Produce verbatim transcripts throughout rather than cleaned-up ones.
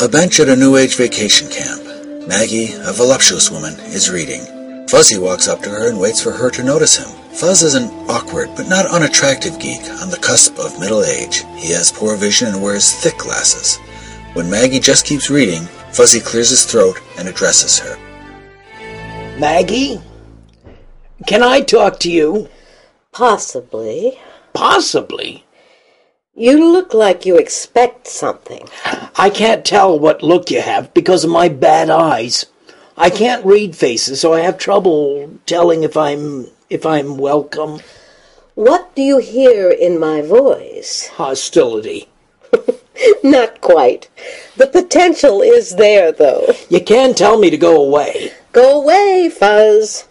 A bench at a New Age vacation camp. Maggie, a voluptuous woman, is reading. Fuzzy walks up to her and waits for her to notice him. Fuzz is an awkward but not unattractive geek on the cusp of middle age. He has poor vision and wears thick glasses. When Maggie just keeps reading, Fuzzy clears his throat and addresses her. Maggie? Can I talk to you? Possibly. Possibly? You look like you expect something. I can't tell what look you have because of my bad eyes. I can't read faces, so I have trouble telling if I'm if I'm welcome. What do you hear in my voice? Hostility. Not quite. The potential is there, though. You can tell me to go away. Go away, Fuzz.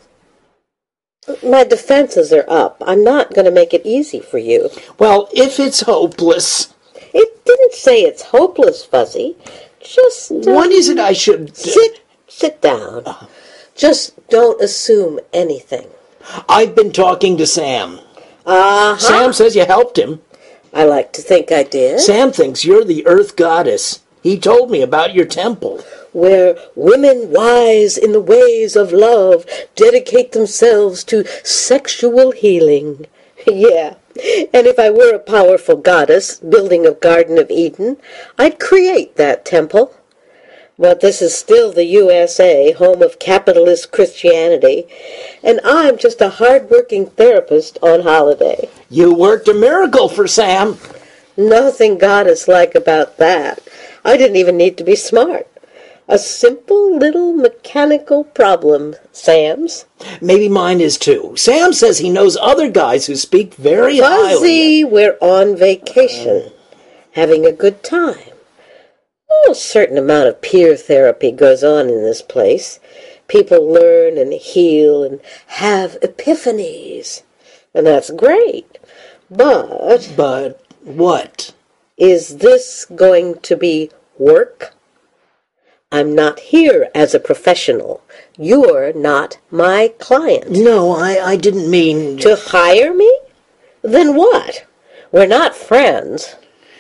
My defenses are up. I'm not going to make it easy for you. Well, if it's hopeless... It didn't say it's hopeless, Fuzzy. Just... Uh, what is it I should... Sit, sit down. Uh, Just don't assume anything. I've been talking to Sam. Uh-huh. Sam says you helped him. I like to think I did. Sam thinks you're the Earth Goddess. He told me about your temple. Where women wise in the ways of love dedicate themselves to sexual healing. Yeah, and if I were a powerful goddess building a Garden of Eden, I'd create that temple. But this is still the U S A, home of capitalist Christianity, and I'm just a hard-working therapist on holiday. You worked a miracle for Sam. Nothing goddess-like about that. I didn't even need to be smart. A simple little mechanical problem, Sam's. Maybe mine is too. Sam says he knows other guys who speak very highly. Fuzzy, we're on vacation, having a good time. Oh, a certain amount of peer therapy goes on in this place. People learn and heal and have epiphanies. And that's great. But... But what? Is this going to be work? I'm not here as a professional. You're not my client. No, I, I didn't mean... To hire me? Then what? We're not friends.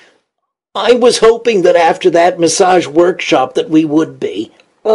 I was hoping that after that massage workshop that we would be.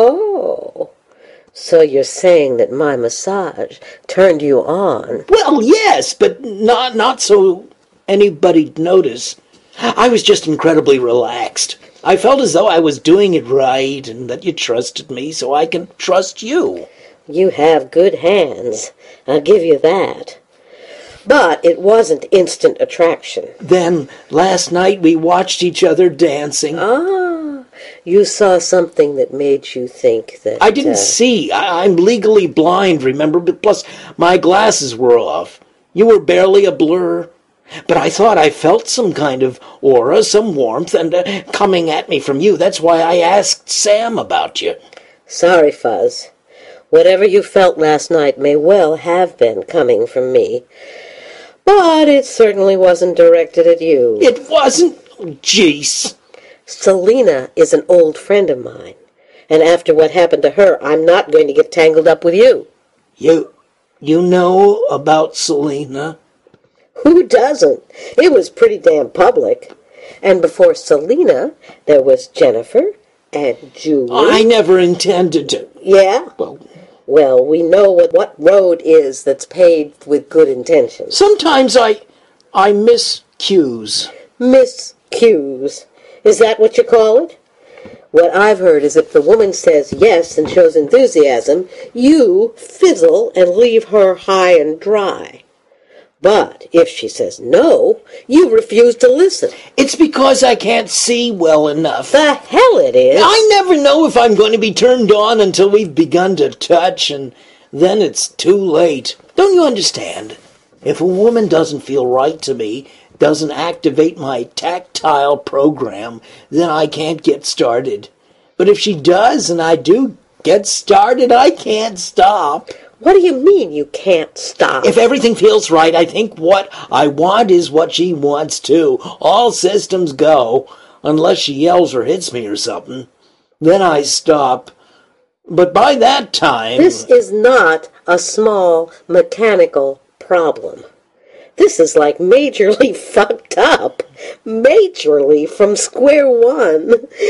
Oh, so you're saying that my massage turned you on? Well, yes, but not, not so anybody'd notice. I was just incredibly relaxed. I felt as though I was doing it right and that you trusted me, so I can trust you. You have good hands. I'll give you that. But it wasn't instant attraction. Then, last night we watched each other dancing. Ah, you saw something that made you think that... I didn't uh, see. I, I'm legally blind, remember? But plus, my glasses were off. You were barely a blur. But I thought I felt some kind of aura, some warmth, and uh, coming at me from you. That's why I asked Sam about you. Sorry, Fuzz. Whatever you felt last night may well have been coming from me. But it certainly wasn't directed at you. It wasn't? Jeez. Selena is an old friend of mine. And after what happened to her, I'm not going to get tangled up with you. You, you know about Selena? Who doesn't? It was pretty damn public. And before Selena, there was Jennifer and Julie. I never intended to. Yeah? Well, well, we know what, what road is that's paved with good intentions. Sometimes I, I miss cues. Miss cues. Is that what you call it? What I've heard is if the woman says yes and shows enthusiasm, you fizzle and leave her high and dry. But if she says no, you refuse to listen. It's because I can't see well enough. The hell it is. I never know if I'm going to be turned on until we've begun to touch, and then it's too late. Don't you understand? If a woman doesn't feel right to me, doesn't activate my tactile program, then I can't get started. But if she does, and I do get started, I can't stop. What do you mean you can't stop? If everything feels right, I think what I want is what she wants too. All systems go, unless she yells or hits me or something. Then I stop. But by that time... This is not a small mechanical problem. This is like majorly fucked up. Majorly from square one.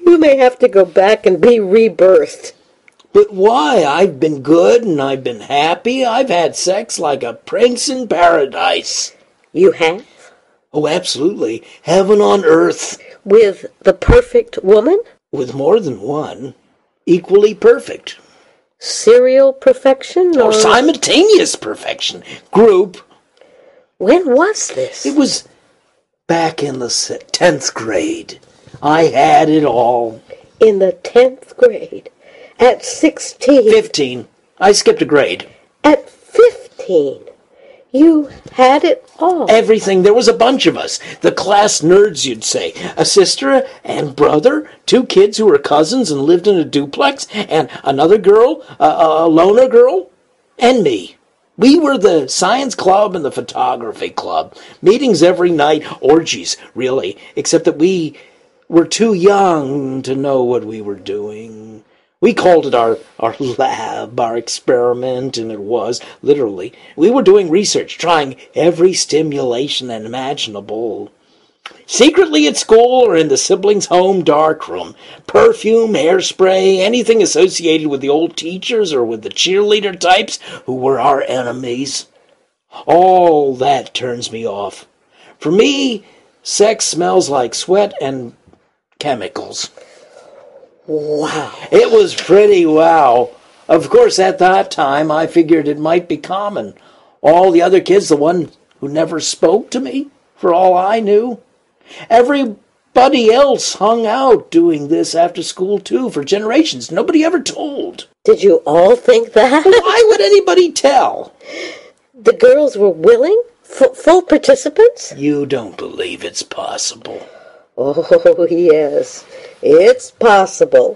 You may have to go back and be rebirthed. But why? I've been good and I've been happy. I've had sex like a prince in paradise. You have? Oh, absolutely. Heaven on earth. With the perfect woman? With more than one. Equally perfect. Serial perfection? Or, or simultaneous perfection. Group. When was this? It was back in the tenth grade. I had it all. In the tenth grade? At sixteen? Fifteen. I skipped a grade. At fifteen? You had it all. Everything. There was a bunch of us. The class nerds, you'd say. A sister and brother, two kids who were cousins and lived in a duplex, and another girl, a, a loner girl, and me. We were the science club and the photography club. Meetings every night. Orgies, really. Except that we were too young to know what we were doing. We called it our, our lab, our experiment, and it was, literally. We were doing research, trying every stimulation imaginable. Secretly at school or in the siblings' home darkroom. Perfume, hairspray, anything associated with the old teachers or with the cheerleader types who were our enemies. All that turns me off. For me, sex smells like sweat and chemicals. Wow. It was pretty wow. Of course, at that time, I figured it might be common. All the other kids, the one who never spoke to me, for all I knew. Everybody else hung out doing this after school, too, for generations. Nobody ever told. Did you all think that? Why would anybody tell? The girls were willing? F- full participants? You don't believe it's possible. Oh, yes. It's possible.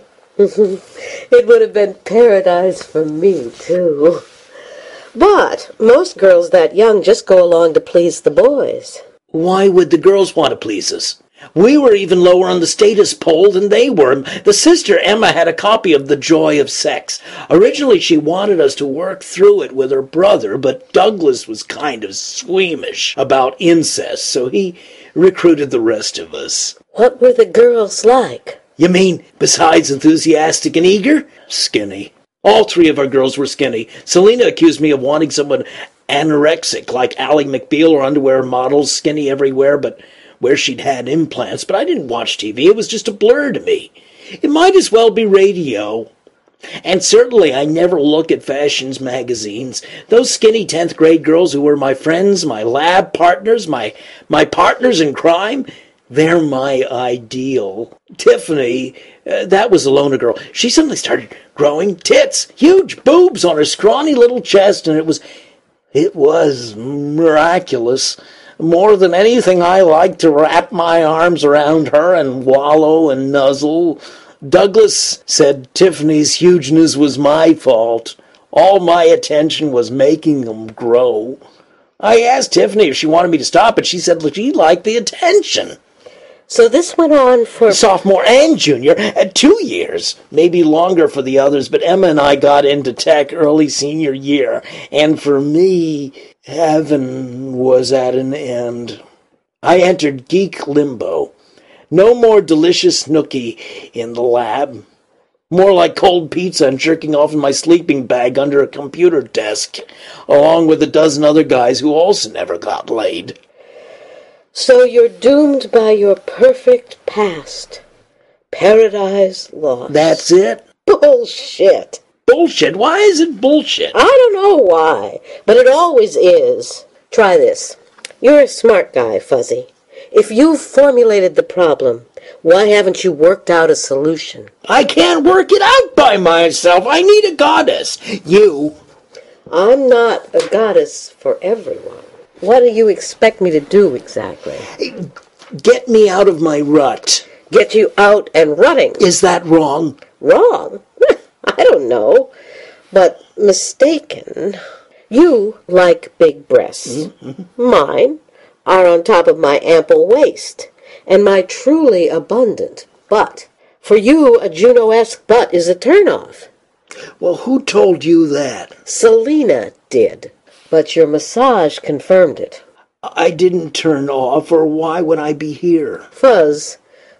It would have been paradise for me, too. But most girls that young just go along to please the boys. Why would the girls want to please us? We were even lower on the status pole than they were. The sister, Emma, had a copy of The Joy of Sex. Originally, she wanted us to work through it with her brother, but Douglas was kind of squeamish about incest, so he recruited the rest of us. What were the girls like? You mean, besides enthusiastic and eager? Skinny. All three of our girls were skinny. Selena accused me of wanting someone anorexic, like Ally McBeal or underwear models, skinny everywhere, but where she'd had implants. But I didn't watch T V. It was just a blur to me. It might as well be radio. And certainly I never look at fashions magazines. Those skinny tenth grade girls who were my friends, my lab partners, my, my partners in crime, they're my ideal. Tiffany, uh, that was a loner girl. She suddenly started growing tits, huge boobs on her scrawny little chest, and it was, it was miraculous. More than anything, I liked to wrap my arms around her and wallow and nuzzle. Douglas said Tiffany's hugeness was my fault. All my attention was making them grow. I asked Tiffany if she wanted me to stop, but she said she liked the attention. So this went on for... Sophomore and junior, at two years. Maybe longer for the others, but Emma and I got into tech early senior year. And for me, heaven was at an end. I entered geek limbo. No more delicious nookie in the lab. More like cold pizza and jerking off in my sleeping bag under a computer desk, along with a dozen other guys who also never got laid. So you're doomed by your perfect past. Paradise lost. That's it? Bullshit. Bullshit? Why is it bullshit? I don't know why, but it always is. Try this. You're a smart guy, Fuzzy. If you've formulated the problem, why haven't you worked out a solution? I can't work it out by myself. I need a goddess. You. I'm not a goddess for everyone. What do you expect me to do exactly? Get me out of my rut. Get you out and running. Is that wrong? Wrong? I don't know. But mistaken. You like big breasts. Mm-hmm. Mine are on top of my ample waist, and my truly abundant butt. For you, a Juno-esque butt is a turnoff. Well, who told you that? Selena did, but your massage confirmed it. I didn't turn off, or why would I be here? Fuzz,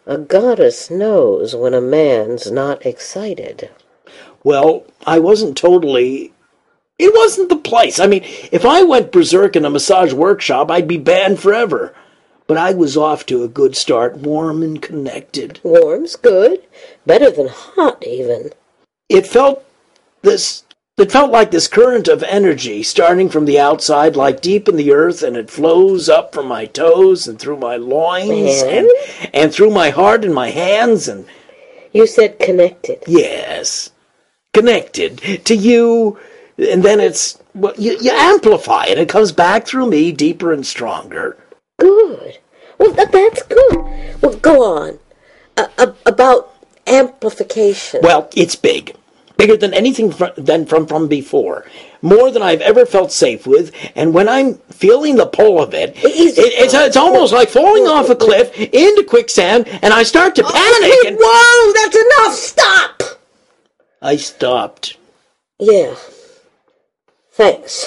A goddess knows when a man's not excited. Well, I wasn't totally... It wasn't the place. I mean, if I went berserk in a massage workshop, I'd be banned forever. But I was off to a good start, warm and connected. Warm's good. Better than hot, even. It felt this... It felt like this current of energy starting from the outside, like deep in the earth, and it flows up from my toes and through my loins and, and through my heart and my hands and... You said connected. Yes. Connected to you, and then it's... Well, you, you amplify it. It comes back through me deeper and stronger. Good. Well, th- that's good. Well, go on. Uh, uh, about amplification. Well, it's big. Bigger than anything fr- than from, from before. More than I've ever felt safe with. And when I'm feeling the pull of it, it it's, it's almost like falling off a cliff into quicksand, and I start to panic. Oh, and whoa, that's enough. Stop. I stopped. Yeah. Thanks.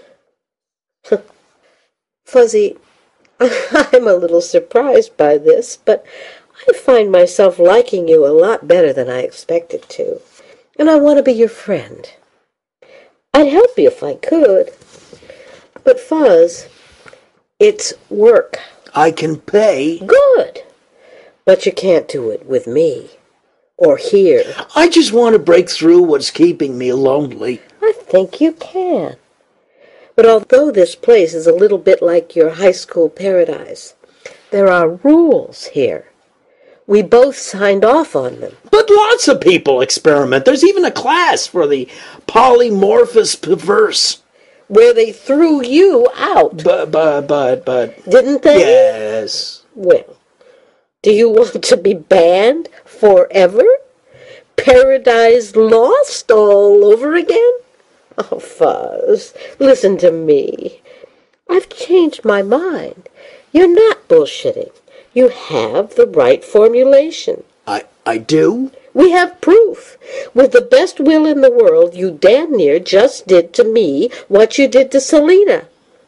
Fuzzy, I'm a little surprised by this, but I find myself liking you a lot better than I expected to. And I want to be your friend. I'd help you if I could. But Fuzz, it's work. I can pay. Good. But you can't do it with me. Or here. I just want to break through what's keeping me lonely. I think you can. But although this place is a little bit like your high school paradise, there are rules here. We both signed off on them. But lots of people experiment. There's even a class for the polymorphous perverse. Where they threw you out. But, but, but, but... Didn't they? Yes. Well, do you want to be banned forever? Paradise Lost all over again? Oh, Fuzz, listen to me. I've changed my mind. You're not bullshitting. You have the right formulation. I, I do? We have proof. With the best will in the world, you damn near just did to me what you did to Selena.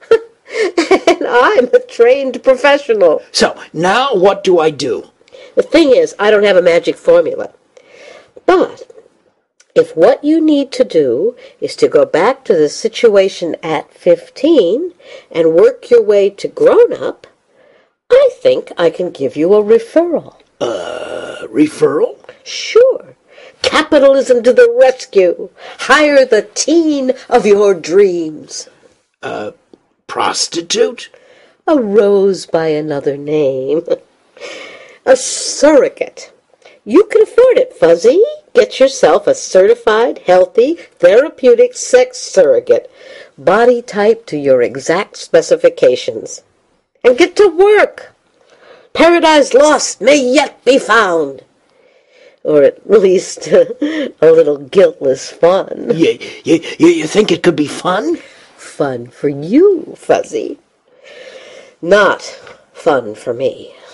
And I'm a trained professional. So, now what do I do? The thing is, I don't have a magic formula. But if what you need to do is to go back to the situation at fifteen and work your way to grown-up, I think I can give you a referral. Uh, referral? Sure. Capitalism to the rescue. Hire the teen of your dreams. Uh, prostitute? A rose by another name. A surrogate. You can afford it, Fuzzy. Get yourself a certified, healthy, therapeutic sex surrogate. Body type to your exact specifications. And get to work. Paradise Lost may yet be found. Or at least a little guiltless fun. You, you, you think it could be fun? Fun for you, Fuzzy. Not fun for me.